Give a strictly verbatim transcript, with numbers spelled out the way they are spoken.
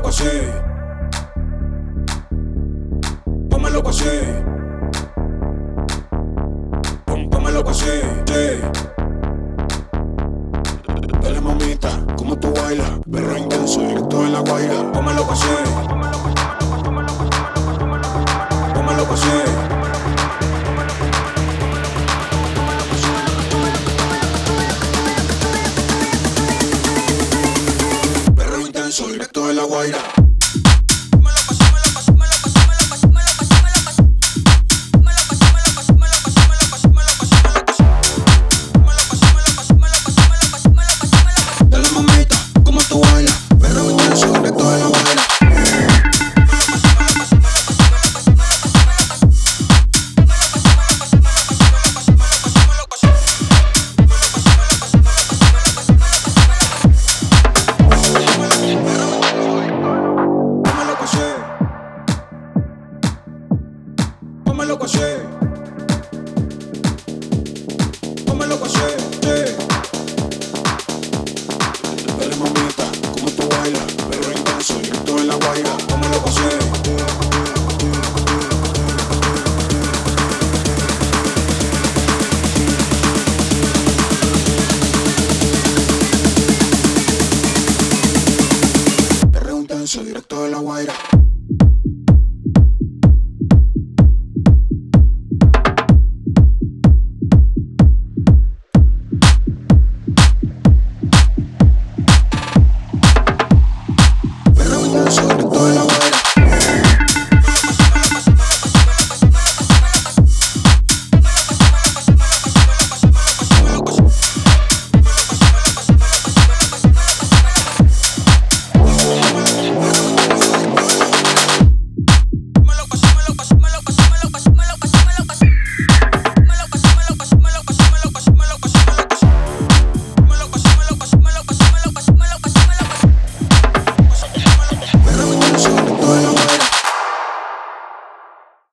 loco así, ponme loco así, pon, ponme loco así, sí. Dale mamita, como tú bailas, perro intenso, directo de la guaira. Ponme loco así, ponme loco así. Intenso, directo de la guaira. Dale mamita, como tú bailas, perro intenso, directo de la guaira. Ponme loco así, ponme loco así, sí. Dale mamita, como tú bailas, perro intenso, directo de la guaira. Ponme loco así. Perro intenso, directo de la guaira.